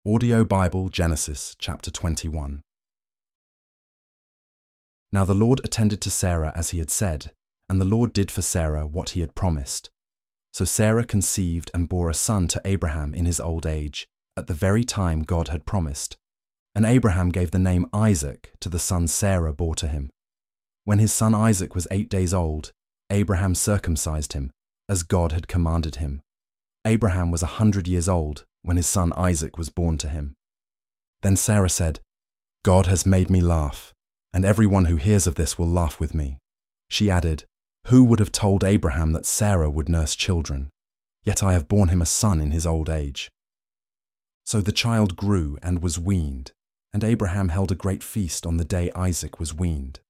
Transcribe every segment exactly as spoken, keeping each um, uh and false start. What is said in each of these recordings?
Audio Bible Genesis chapter twenty-one. Now the Lord attended to Sarah as he had said, and the Lord did for Sarah what he had promised. So Sarah conceived and bore a son to Abraham in his old age, at the very time God had promised. And Abraham gave the name Isaac to the son Sarah bore to him. When his son Isaac was eight days old, Abraham circumcised him, as God had commanded him. Abraham was a hundred years old when his son Isaac was born to him. Then Sarah said, "God has made me laugh, and everyone who hears of this will laugh with me." She added, "Who would have told Abraham that Sarah would nurse children? Yet I have borne him a son in his old age." So the child grew and was weaned, and Abraham held a great feast on the day Isaac was weaned.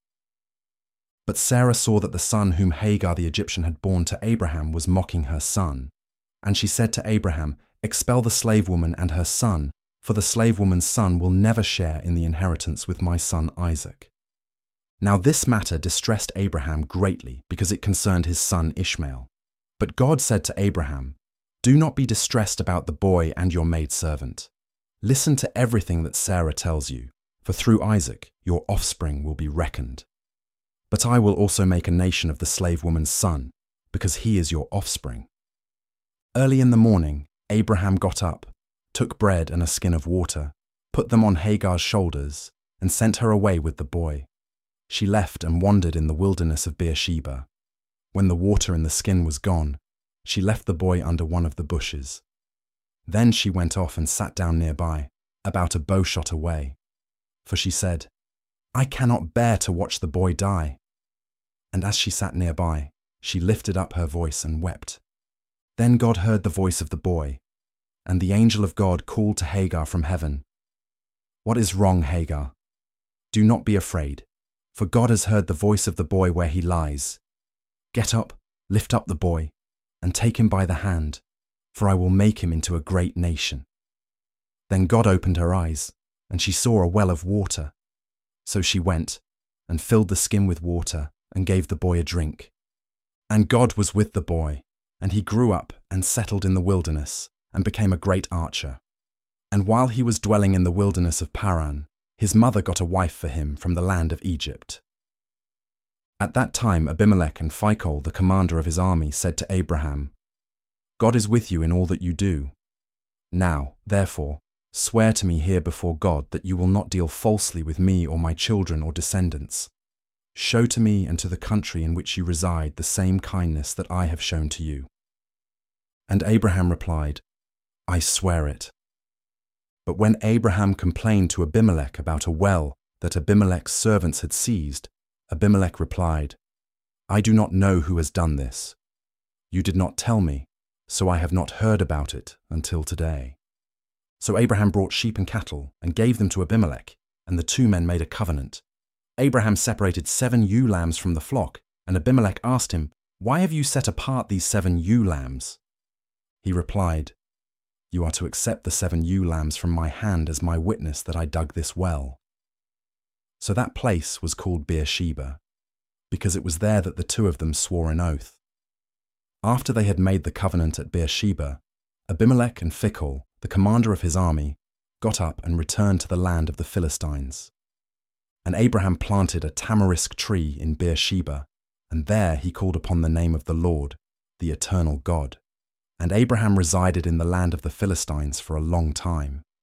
But Sarah saw that the son whom Hagar the Egyptian had borne to Abraham was mocking her son. And she said to Abraham, "Expel the slave woman and her son, for the slave woman's son will never share in the inheritance with my son Isaac." Now this matter distressed Abraham greatly because it concerned his son Ishmael. But God said to Abraham, "Do not be distressed about the boy and your maidservant. Listen to everything that Sarah tells you, for through Isaac your offspring will be reckoned. But I will also make a nation of the slave woman's son, because he is your offspring." Early in the morning, Abraham got up, took bread and a skin of water, put them on Hagar's shoulders, and sent her away with the boy. She left and wandered in the wilderness of Beersheba. When the water in the skin was gone, she left the boy under one of the bushes. Then she went off and sat down nearby, about a bow shot away. For she said, "I cannot bear to watch the boy die." And as she sat nearby, she lifted up her voice and wept. Then God heard the voice of the boy, and the angel of God called to Hagar from heaven, "What is wrong, Hagar? Do not be afraid, for God has heard the voice of the boy where he lies. Get up, lift up the boy, and take him by the hand, for I will make him into a great nation." Then God opened her eyes, and she saw a well of water. So she went and filled the skin with water and gave the boy a drink. And God was with the boy, and he grew up and settled in the wilderness and became a great archer. And while he was dwelling in the wilderness of Paran, his mother got a wife for him from the land of Egypt. At that time Abimelech and Phicol, the commander of his army, said to Abraham, "God is with you in all that you do. Now, therefore, swear to me here before God that you will not deal falsely with me or my children or descendants. Show to me and to the country in which you reside the same kindness that I have shown to you." And Abraham replied, "I swear it." But when Abraham complained to Abimelech about a well that Abimelech's servants had seized, Abimelech replied, "I do not know who has done this. You did not tell me, so I have not heard about it until today." So Abraham brought sheep and cattle and gave them to Abimelech, and the two men made a covenant. Abraham separated seven ewe lambs from the flock, and Abimelech asked him, "Why have you set apart these seven ewe lambs?" He replied, "You are to accept the seven ewe lambs from my hand as my witness that I dug this well." So that place was called Beersheba, because it was there that the two of them swore an oath. After they had made the covenant at Beersheba, Abimelech and Phicol, the commander of his army, got up and returned to the land of the Philistines. And Abraham planted a tamarisk tree in Beersheba, and there he called upon the name of the Lord, the eternal God. And Abraham resided in the land of the Philistines for a long time.